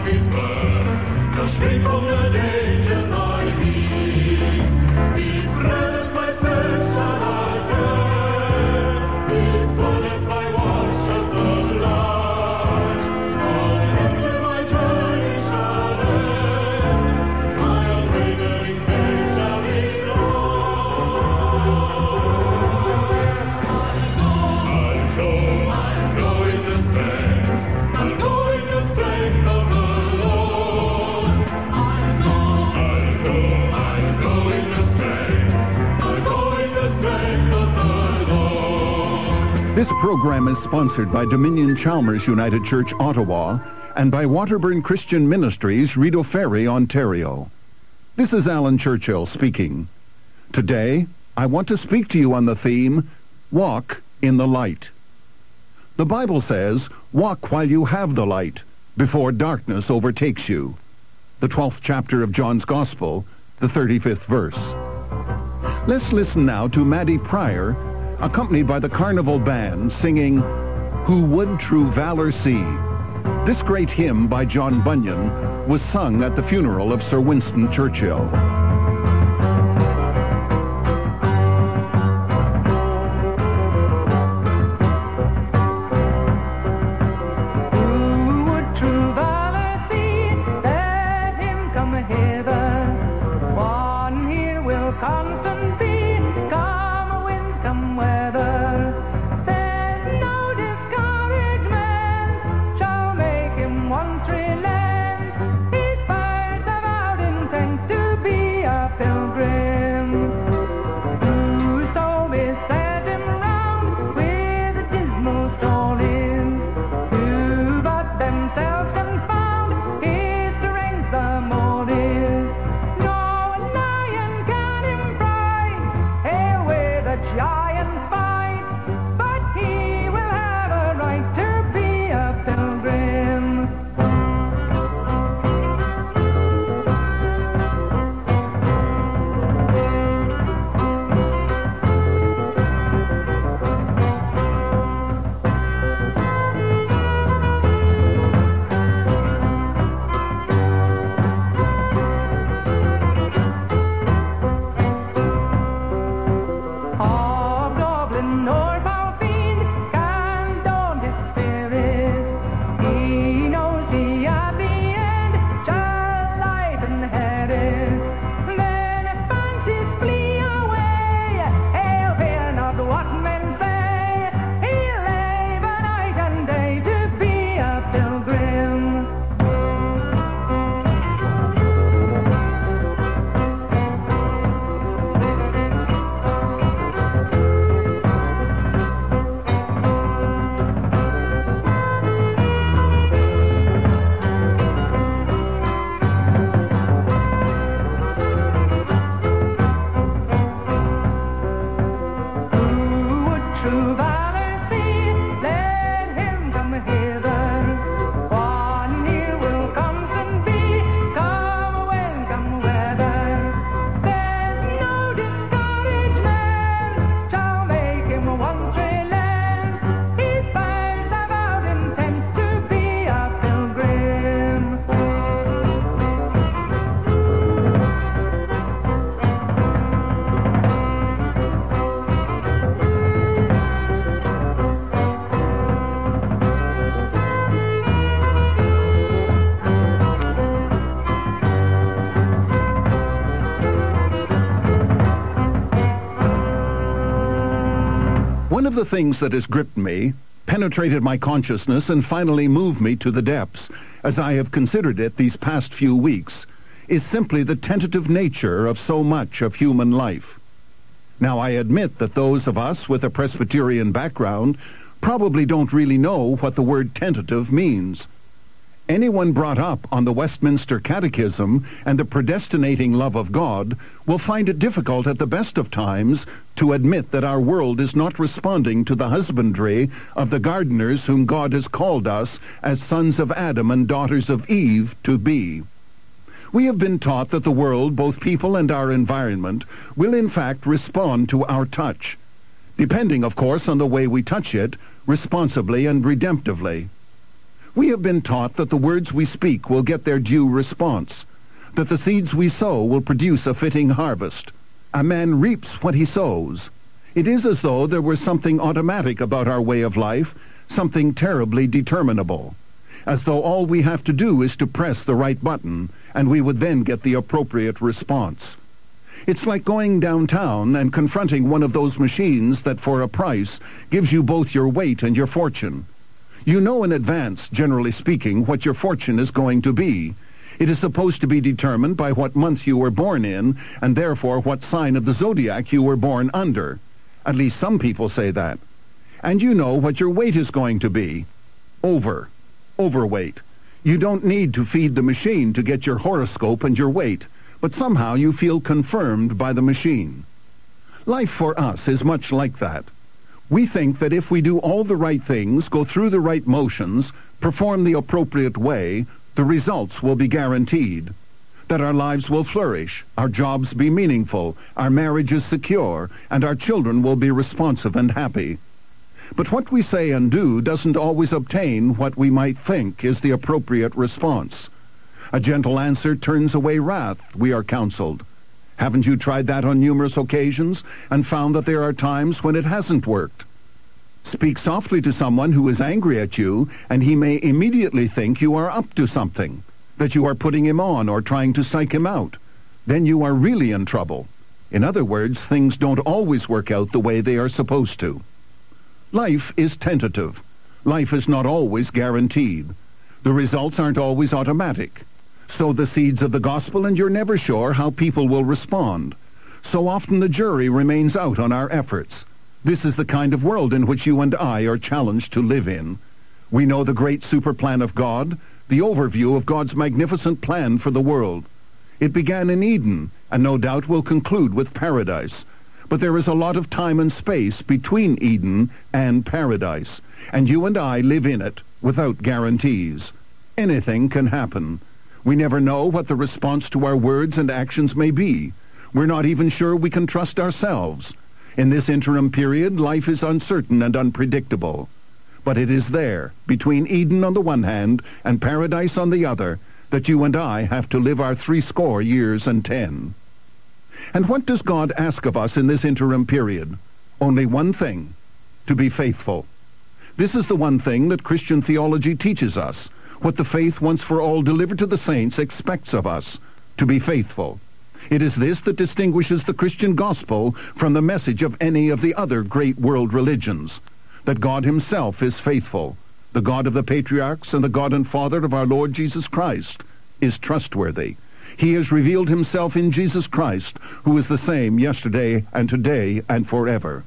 his birth, the shriek of the dangers I meet. These brothers my steps shall alter, these borders my walls shall sublime. On into my journey shall end, my unwavering faith shall be I'll go in the strength, I'll go in the strength of the Lord. I'll go in the strength, I'll go in the strength of the Lord. This program is sponsored by Dominion Chalmers United Church, Ottawa, and by Waterburn Christian Ministries, Rideau Ferry, Ontario. This is Alan Churchill speaking. Today, I want to speak to you on the theme, Walk in the Light. The Bible says, walk while you have the light, before darkness overtakes you. The 12th chapter of John's Gospel, the 35th verse. Let's listen now to Maddie Pryor, accompanied by the Carnival Band, singing, Who Would True Valor See? This great hymn by John Bunyan was sung at the funeral of Sir Winston Churchill. Constant be, come wind, come weather. There's no discouragement shall make him once relent. His fires have out intent to be a pilgrim. Whoso beset him round with dismal stories, who but themselves confound his strength the more is. Giant fight, but he will have a right to be a pilgrim. Nor foul fiend can daunt his spirit. He knows he at the end shall life inherit. Then if fancies flee away, he'll fear not what men say. He'll labor night and day to be a pilgrim. True valor see, let him come hither. One here will constant be, come when, come weather. There's no discouragement shall make him once relent. His fires have out intent to be a pilgrim. One of the things that has gripped me, penetrated my consciousness, and finally moved me to the depths, as I have considered it these past few weeks, is simply the tentative nature of so much of human life. Now, I admit that those of us with a Presbyterian background probably don't really know what the word tentative means. Anyone brought up on the Westminster Catechism and the predestinating love of God will find it difficult at the best of times to admit that our world is not responding to the husbandry of the gardeners whom God has called us as sons of Adam and daughters of Eve to be. We have been taught that the world, both people and our environment, will in fact respond to our touch, depending, of course, on the way we touch it, responsibly and redemptively. We have been taught that the words we speak will get their due response, that the seeds we sow will produce a fitting harvest. A man reaps what he sows. It is as though there were something automatic about our way of life, something terribly determinable, as though all we have to do is to press the right button, and we would then get the appropriate response. It's like going downtown and confronting one of those machines that for a price gives you both your weight and your fortune. You know in advance, generally speaking, what your fortune is going to be. It is supposed to be determined by what month you were born in, and therefore what sign of the zodiac you were born under. At least some people say that. And you know what your weight is going to be. Overweight. You don't need to feed the machine to get your horoscope and your weight, but somehow you feel confirmed by the machine. Life for us is much like that. We think that if we do all the right things, go through the right motions, perform the appropriate way, the results will be guaranteed. That our lives will flourish, our jobs be meaningful, our marriages secure, and our children will be responsive and happy. But what we say and do doesn't always obtain what we might think is the appropriate response. A gentle answer turns away wrath, we are counseled. Haven't you tried that on numerous occasions and found that there are times when it hasn't worked? Speak softly to someone who is angry at you, and he may immediately think you are up to something, that you are putting him on or trying to psych him out. Then you are really in trouble. In other words, things don't always work out the way they are supposed to. Life is tentative. Life is not always guaranteed. The results aren't always automatic. Sow the seeds of the gospel and you're never sure how people will respond. So often the jury remains out on our efforts. This is the kind of world in which you and I are challenged to live in. We know the great super plan of God, the overview of God's magnificent plan for the world. It began in Eden, and no doubt will conclude with paradise. But there is a lot of time and space between Eden and paradise, and you and I live in it without guarantees. Anything can happen. We never know what the response to our words and actions may be. We're not even sure we can trust ourselves. In this interim period, life is uncertain and unpredictable. But it is there, between Eden on the one hand and paradise on the other, that you and I have to live our 80 years and 10. And what does God ask of us in this interim period? Only one thing: to be faithful. This is the one thing that Christian theology teaches us, what the faith once for all delivered to the saints expects of us: to be faithful. It is this that distinguishes the Christian gospel from the message of any of the other great world religions, that God himself is faithful. The God of the patriarchs and the God and Father of our Lord Jesus Christ is trustworthy. He has revealed himself in Jesus Christ, who is the same yesterday and today and forever.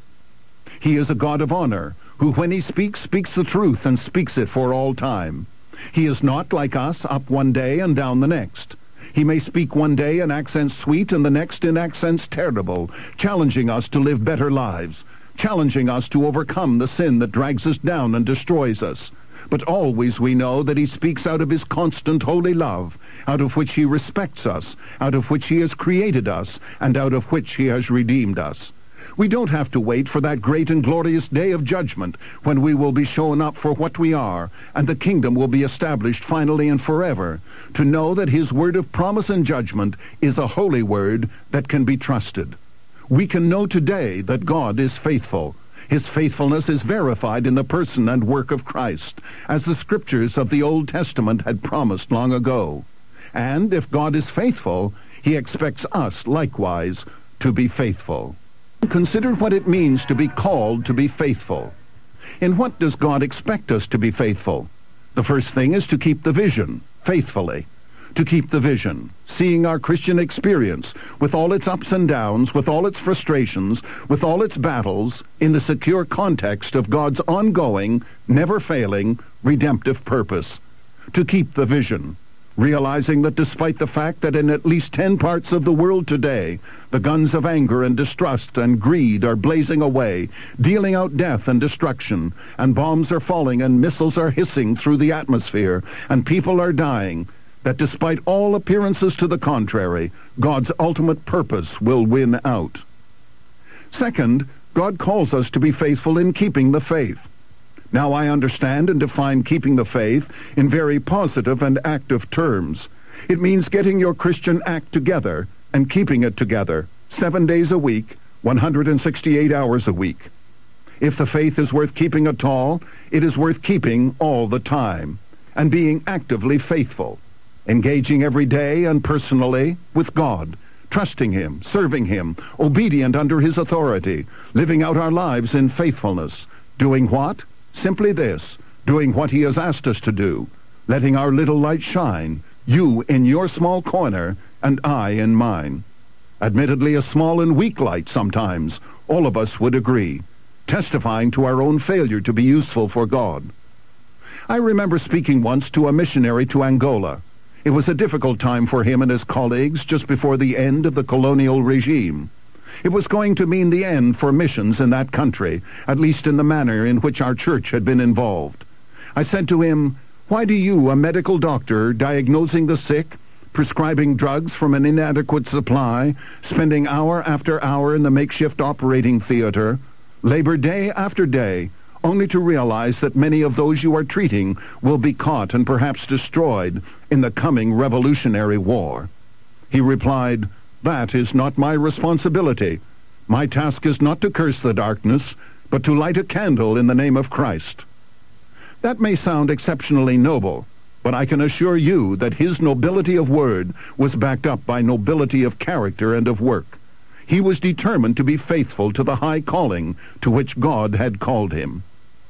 He is a God of honor, who when he speaks the truth and speaks it for all time. He is not like us, up one day and down the next. He may speak one day in accents sweet and the next in accents terrible, challenging us to live better lives, challenging us to overcome the sin that drags us down and destroys us. But always we know that he speaks out of his constant holy love, out of which he respects us, out of which he has created us, and out of which he has redeemed us. We don't have to wait for that great and glorious day of judgment when we will be shown up for what we are, and the kingdom will be established finally and forever, to know that his word of promise and judgment is a holy word that can be trusted. We can know today that God is faithful. His faithfulness is verified in the person and work of Christ, as the scriptures of the Old Testament had promised long ago. And if God is faithful, he expects us likewise to be faithful. Consider what it means to be called to be faithful. In what does God expect us to be faithful? The first thing is to keep the vision faithfully. To keep the vision, seeing our Christian experience, with all its ups and downs, with all its frustrations, with all its battles, in the secure context of God's ongoing, never-failing, redemptive purpose. To keep the vision, realizing that despite the fact that in at least 10 parts of the world today, the guns of anger and distrust and greed are blazing away, dealing out death and destruction, and bombs are falling and missiles are hissing through the atmosphere, and people are dying, that despite all appearances to the contrary, God's ultimate purpose will win out. Second, God calls us to be faithful in keeping the faith. Now I understand and define keeping the faith in very positive and active terms. It means getting your Christian act together and keeping it together 7 days a week, 168 hours a week. If the faith is worth keeping at all, it is worth keeping all the time and being actively faithful, engaging every day and personally with God, trusting Him, serving Him, obedient under His authority, living out our lives in faithfulness. Doing what? Simply this, doing what He has asked us to do, letting our little light shine, you in your small corner and I in mine. Admittedly a small and weak light sometimes, all of us would agree, testifying to our own failure to be useful for God. I remember speaking once to a missionary to Angola. It was a difficult time for him and his colleagues just before the end of the colonial regime. It was going to mean the end for missions in that country, at least in the manner in which our church had been involved. I said to him, "Why do you, a medical doctor, diagnosing the sick, prescribing drugs from an inadequate supply, spending hour after hour in the makeshift operating theater, labor day after day, only to realize that many of those you are treating will be caught and perhaps destroyed in the coming Revolutionary War?" He replied, "That is not my responsibility. My task is not to curse the darkness, but to light a candle in the name of Christ." That may sound exceptionally noble, but I can assure you that his nobility of word was backed up by nobility of character and of work. He was determined to be faithful to the high calling to which God had called him.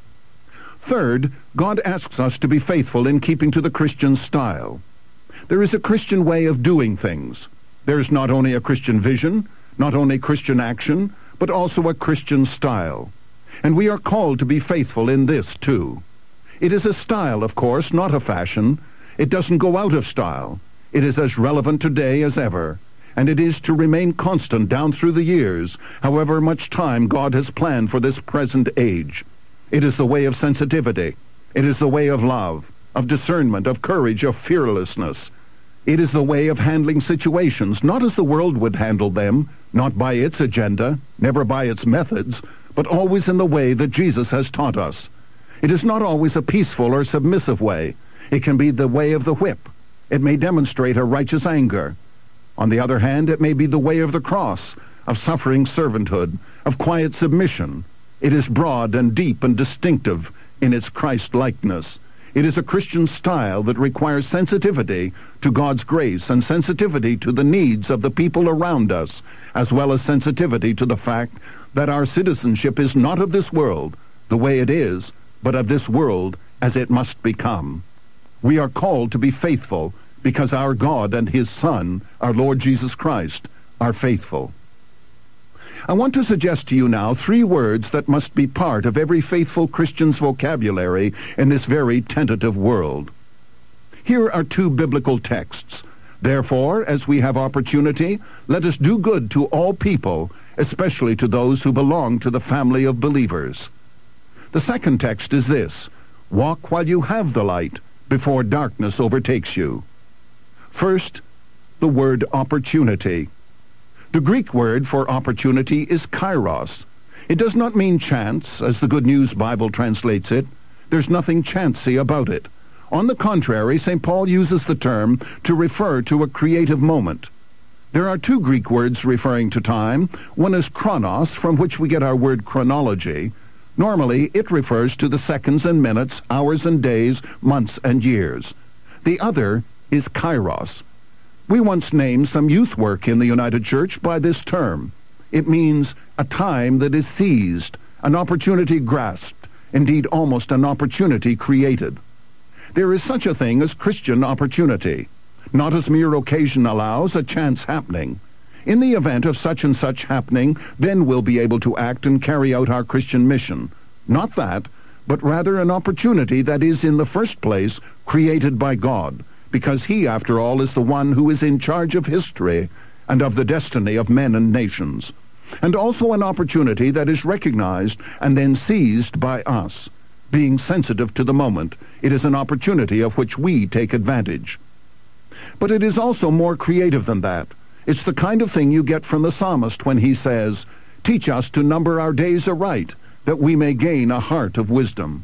Third, God asks us to be faithful in keeping to the Christian style. There is a Christian way of doing things. There is not only a Christian vision, not only Christian action, but also a Christian style. And we are called to be faithful in this too. It is a style, of course, not a fashion. It doesn't go out of style. It is as relevant today as ever. And it is to remain constant down through the years, however much time God has planned for this present age. It is the way of sensitivity. It is the way of love, of discernment, of courage, of fearlessness. It is the way of handling situations, not as the world would handle them, not by its agenda, never by its methods, but always in the way that Jesus has taught us. It is not always a peaceful or submissive way. It can be the way of the whip. It may demonstrate a righteous anger. On the other hand, it may be the way of the cross, of suffering servanthood, of quiet submission. It is broad and deep and distinctive in its Christ-likeness. It is a Christian style that requires sensitivity to God's grace and sensitivity to the needs of the people around us, as well as sensitivity to the fact that our citizenship is not of this world, the way it is, but of this world as it must become. We are called to be faithful because our God and His Son, our Lord Jesus Christ, are faithful. I want to suggest to you now 3 words that must be part of every faithful Christian's vocabulary in this very tentative world. Here are 2 biblical texts. Therefore, as we have opportunity, let us do good to all people, especially to those who belong to the family of believers. The second text is this: walk while you have the light, before darkness overtakes you. First, the word opportunity. The Greek word for opportunity is kairos. It does not mean chance, as the Good News Bible translates it. There's nothing chancy about it. On the contrary, St. Paul uses the term to refer to a creative moment. There are 2 Greek words referring to time. One is chronos, from which we get our word chronology. Normally, it refers to the seconds and minutes, hours and days, months and years. The other is kairos. We once named some youth work in the United Church by this term. It means a time that is seized, an opportunity grasped, indeed almost an opportunity created. There is such a thing as Christian opportunity, not as mere occasion allows, a chance happening. In the event of such and such happening, then we'll be able to act and carry out our Christian mission. Not that, but rather an opportunity that is in the first place created by God, because He, after all, is the one who is in charge of history and of the destiny of men and nations. And also an opportunity that is recognized and then seized by us. Being sensitive to the moment, it is an opportunity of which we take advantage. But it is also more creative than that. It's the kind of thing you get from the psalmist when he says, "Teach us to number our days aright, that we may gain a heart of wisdom."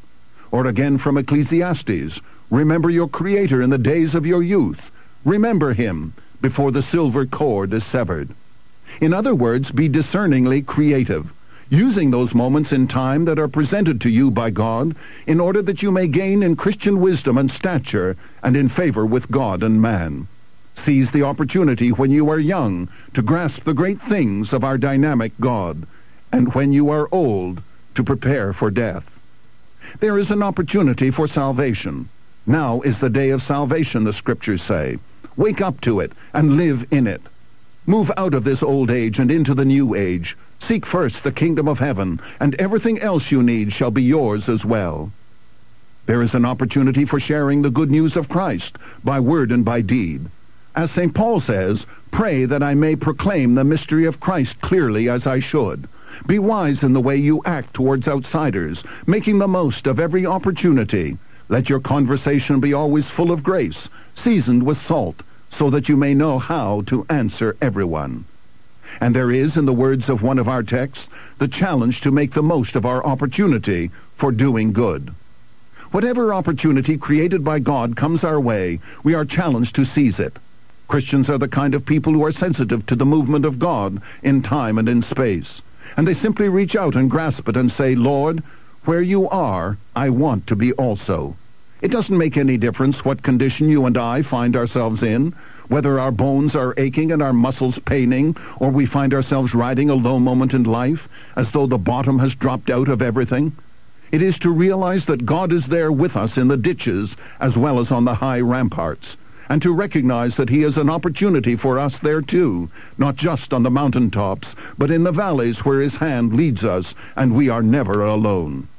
Or again from Ecclesiastes, remember your Creator in the days of your youth. Remember him before the silver cord is severed. In other words, be discerningly creative, using those moments in time that are presented to you by God in order that you may gain in Christian wisdom and stature and in favor with God and man. Seize the opportunity when you are young to grasp the great things of our dynamic God, and when you are old to prepare for death. There is an opportunity for salvation. Now is the day of salvation, the Scriptures say. Wake up to it and live in it. Move out of this old age and into the new age. Seek first the kingdom of heaven, and everything else you need shall be yours as well. There is an opportunity for sharing the good news of Christ by word and by deed. As St. Paul says, pray that I may proclaim the mystery of Christ clearly as I should. Be wise in the way you act towards outsiders, making the most of every opportunity. Let your conversation be always full of grace, seasoned with salt, so that you may know how to answer everyone. And there is, in the words of one of our texts, the challenge to make the most of our opportunity for doing good. Whatever opportunity created by God comes our way, we are challenged to seize it. Christians are the kind of people who are sensitive to the movement of God in time and in space. And they simply reach out and grasp it and say, Lord, where you are, I want to be also. It doesn't make any difference what condition you and I find ourselves in, whether our bones are aching and our muscles paining, or we find ourselves riding a low moment in life, as though the bottom has dropped out of everything. It is to realize that God is there with us in the ditches as well as on the high ramparts, and to recognize that he is an opportunity for us there too, not just on the mountaintops, but in the valleys where his hand leads us, and we are never alone.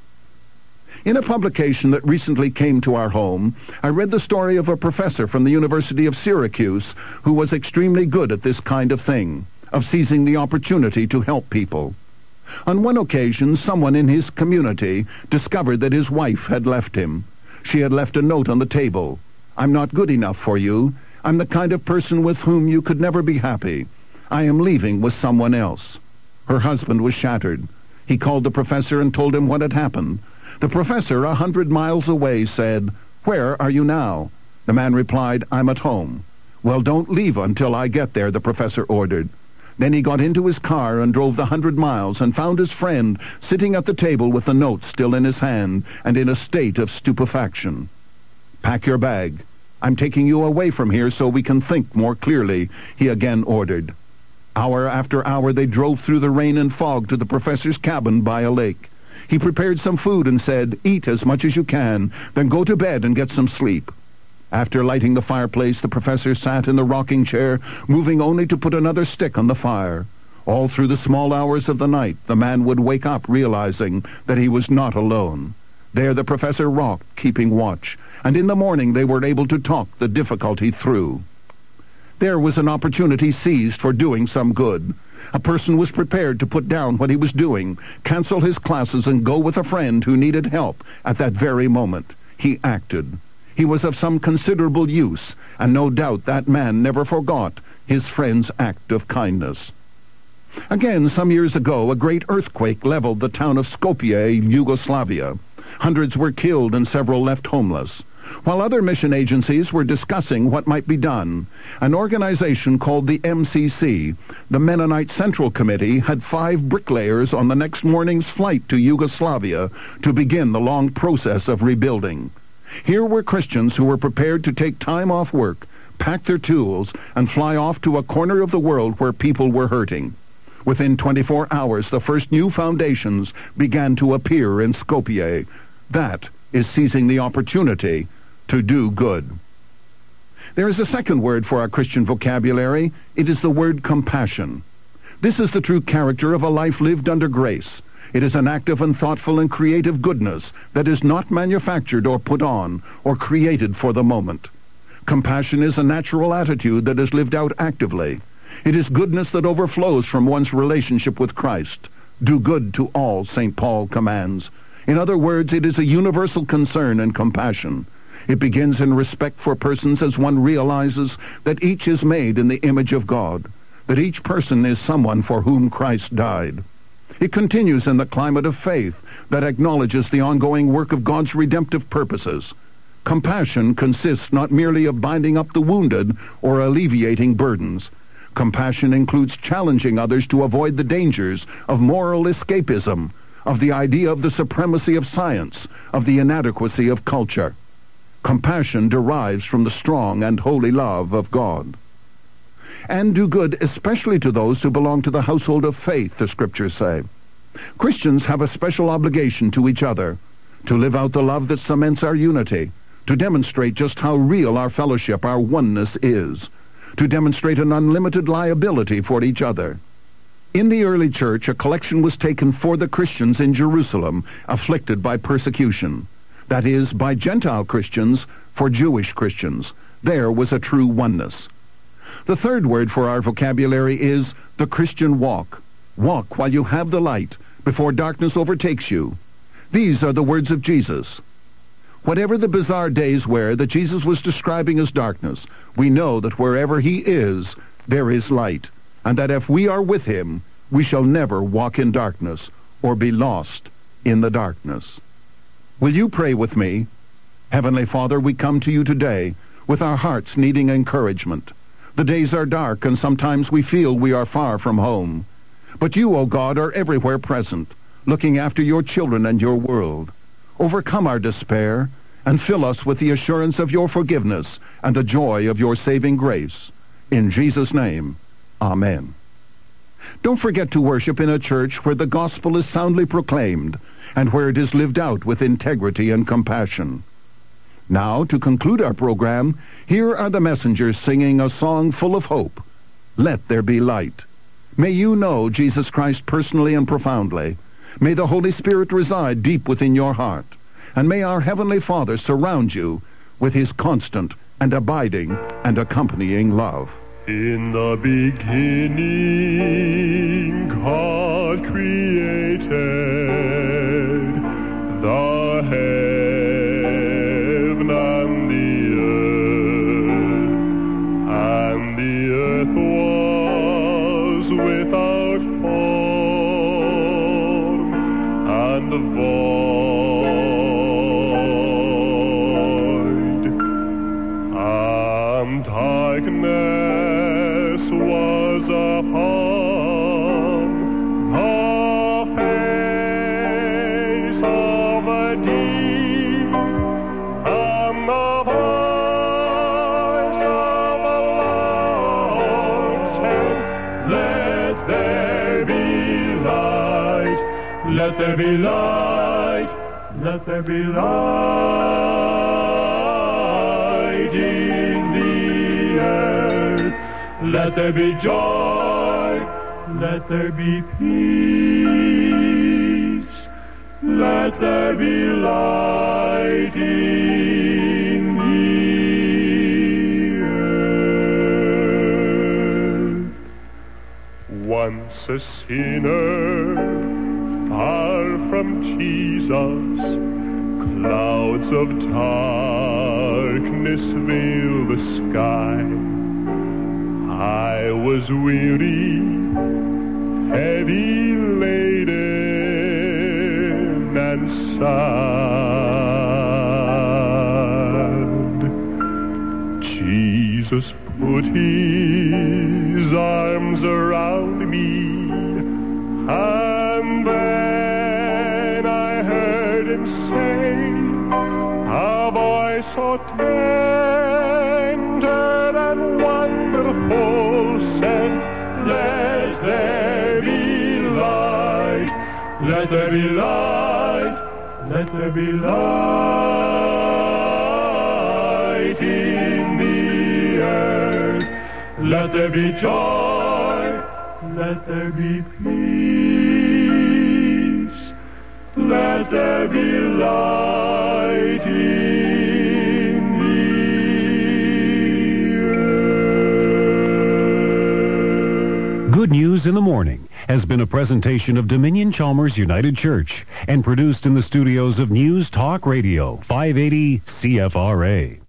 In a publication that recently came to our home, I read the story of a professor from the University of Syracuse who was extremely good at this kind of thing, of seizing the opportunity to help people. On one occasion, someone in his community discovered that his wife had left him. She had left a note on the table. I'm not good enough for you. I'm the kind of person with whom you could never be happy. I am leaving with someone else. Her husband was shattered. He called the professor and told him what had happened. The professor, 100 miles away, said, "Where are you now?" The man replied, "I'm at home." "Well, don't leave until I get there," the professor ordered. Then he got into his car and drove the 100 miles and found his friend sitting at the table with the note still in his hand and in a state of stupefaction. "Pack your bag. I'm taking you away from here so we can think more clearly," he again ordered. Hour after hour they drove through the rain and fog to the professor's cabin by a lake. He prepared some food and said, "Eat as much as you can, then go to bed and get some sleep." After lighting the fireplace, the professor sat in the rocking chair, moving only to put another stick on the fire. All through the small hours of the night, the man would wake up realizing that he was not alone. There the professor rocked, keeping watch, and in the morning they were able to talk the difficulty through. There was an opportunity seized for doing some good. A person was prepared to put down what he was doing, cancel his classes, and go with a friend who needed help at that very moment. He acted. He was of some considerable use, and no doubt that man never forgot his friend's act of kindness. Again, some years ago, a great earthquake leveled the town of Skopje, Yugoslavia. Hundreds were killed and several left homeless. While other mission agencies were discussing what might be done, an organization called the MCC, the Mennonite Central Committee, had 5 bricklayers on the next morning's flight to Yugoslavia to begin the long process of rebuilding. Here were Christians who were prepared to take time off work, pack their tools, and fly off to a corner of the world where people were hurting. Within 24 hours, the first new foundations began to appear in Skopje. That is seizing the opportunity to do good. There is a second word for our Christian vocabulary. It is the word compassion. This is the true character of a life lived under grace. It is an active and thoughtful and creative goodness that is not manufactured or put on or created for the moment. Compassion is a natural attitude that is lived out actively. It is goodness that overflows from one's relationship with Christ. Do good to all, St. Paul commands. In other words, it is a universal concern and compassion. It begins in respect for persons as one realizes that each is made in the image of God, that each person is someone for whom Christ died. It continues in the climate of faith that acknowledges the ongoing work of God's redemptive purposes. Compassion consists not merely of binding up the wounded or alleviating burdens. Compassion includes challenging others to avoid the dangers of moral escapism, of the idea of the supremacy of science, of the inadequacy of culture. Compassion derives from the strong and holy love of God. And do good especially to those who belong to the household of faith, the Scriptures say. Christians have a special obligation to each other, to live out the love that cements our unity, to demonstrate just how real our fellowship, our oneness is, to demonstrate an unlimited liability for each other. In the early church, a collection was taken for the Christians in Jerusalem, afflicted by persecution. That is, by Gentile Christians for Jewish Christians. There was a true oneness. The third word for our vocabulary is the Christian walk. Walk while you have the light, before darkness overtakes you. These are the words of Jesus. Whatever the bizarre days were that Jesus was describing as darkness, we know that wherever he is, there is light, and that if we are with him, we shall never walk in darkness or be lost in the darkness. Will you pray with me? Heavenly Father, we come to you today with our hearts needing encouragement. The days are dark, and sometimes we feel we are far from home. But you, O God, are everywhere present, looking after your children and your world. Overcome our despair, and fill us with the assurance of your forgiveness and the joy of your saving grace. In Jesus' name, Amen. Don't forget to worship in a church where the gospel is soundly proclaimed and where it is lived out with integrity and compassion. Now, to conclude our program, here are the messengers singing a song full of hope. Let there be light. May you know Jesus Christ personally and profoundly. May the Holy Spirit reside deep within your heart. And may our Heavenly Father surround you with his constant and abiding and accompanying love. In the beginning, God created the heaven and the earth was without form and void, and darkness was upon the face of the deep, and the voice of the Lord said, let there be light, let there be light, let there be light in the earth. Let there be joy, let there be peace, let there be light in the earth. Once a sinner, far from Jesus, clouds of darkness veil the sky. I was weary, heavy laden, and sad. Jesus put his arms around me, and then I heard him say, a voice so tender and wonderful said, let there be light, let there be light, let there be light in the earth. Let there be joy, let there be peace, let there be light in the earth. Good News in the Morning has been a presentation of Dominion Chalmers United Church and produced in the studios of News Talk Radio, 580 CFRA.